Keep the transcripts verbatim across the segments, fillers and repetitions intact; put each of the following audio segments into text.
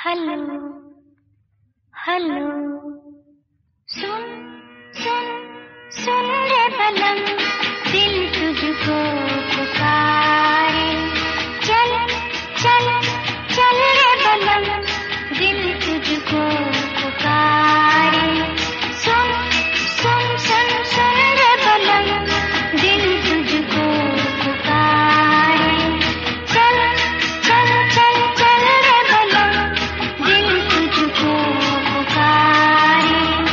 Hello hello सुन सुन सुन रे बलम, दिल तुझको पुकारे। चल चल चल रे बलम, दिल तुझको पुकारे। सुन सुन सुन सुन रे बलम, दिल तुझको पुकारे। चल चल चल चल रे बलम, दिल तुझको पुकारे।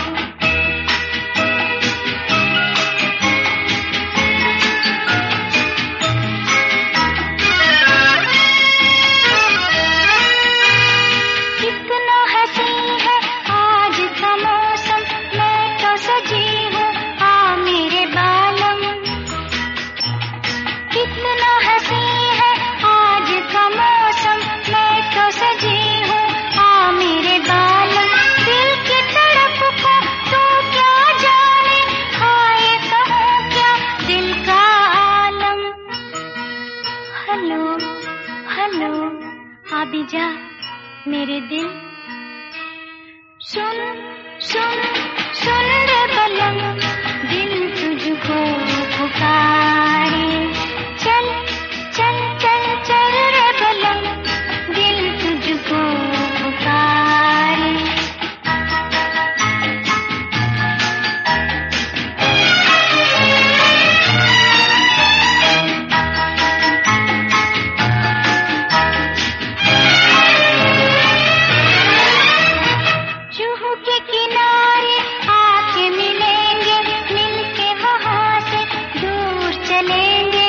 कितना हंसी है आज का मौसम, मैं तो सजी हूँ आ मेरे बालम। कितना हंसी है आज का मौसम, मैं तो सजी हूँ आ मेरे बालम। दिल की तड़प को तू क्या जाने, हाय कहूँ क्या दिल का आलम। हेलो हेलो आ भी जा मेरे दिल, सुन सुन सुन रे बलम, दिल तुझको पुकारे। चल चल चल चल रे बलम, दिल तुझको पुकारे। जुहू के किनारे आके मिलेंगे, मिलके वहाँ से दूर चलेंगे।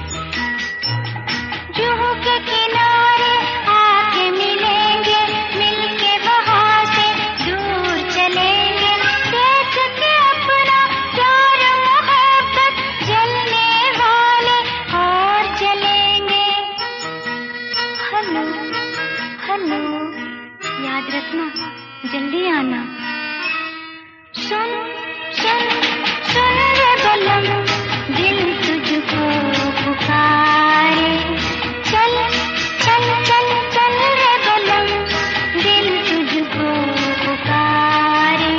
जुहू के किनारे आके मिलेंगे, मिलके वहाँ से दूर चलेंगे। देख के अपना प्यार मोहब्बत जलने वाले और जलेंगे। हेलो हेलो याद रखना, जल्दी आना। सुन सुन सुन रे बलम, दिल तुझको पुकारे। चल चल चल चल रे बलम, दिल तुझको पुकारे।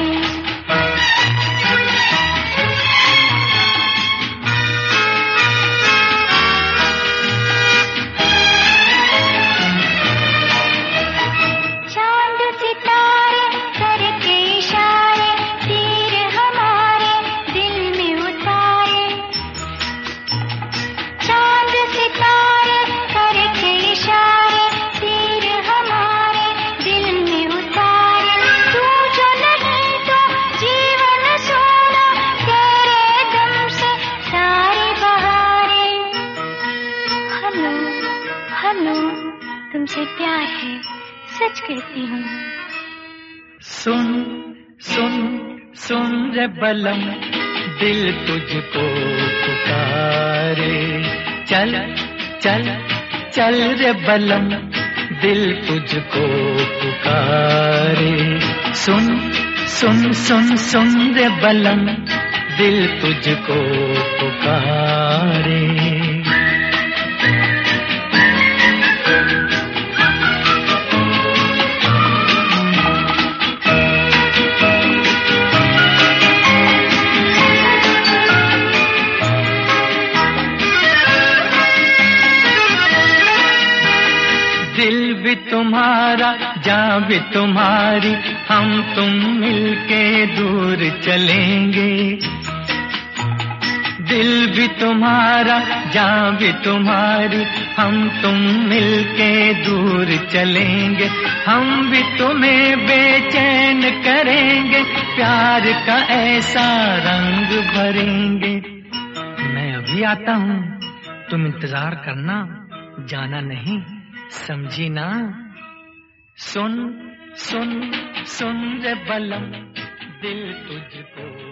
चांद सितारे करके इशारे, तीर हमारे दिल में उतारे। चांद सितारे करके इशारे, तीर हमारे दिल में उतारे। तू जो नहीं तो जीवन सोना, तेरे दम से सारी बहारें। हेलो हेलो तुमसे प्यार है, सच कहती हूँ। सुन सुन सुन रे बलम, दिल तुझको पुकारे। चल चल चल रे बलम, दिल तुझको पुकारे। सुन सुन सुन सुन रे बलम, दिल तुझको पुकारे। दिल भी तुम्हारा, जान भी तुम्हारी, हम तुम मिलके दूर चलेंगे। दिल भी तुम्हारा, जान भी तुम्हारी, हम तुम मिलके दूर चलेंगे। हम भी तुम्हें बेचैन करेंगे, प्यार का ऐसा रंग भरेंगे। मैं अभी आता हूँ, तुम इंतजार करना, जाना नहीं, समझी ना। सुन सुन सुन रे बलम, दिल तुझको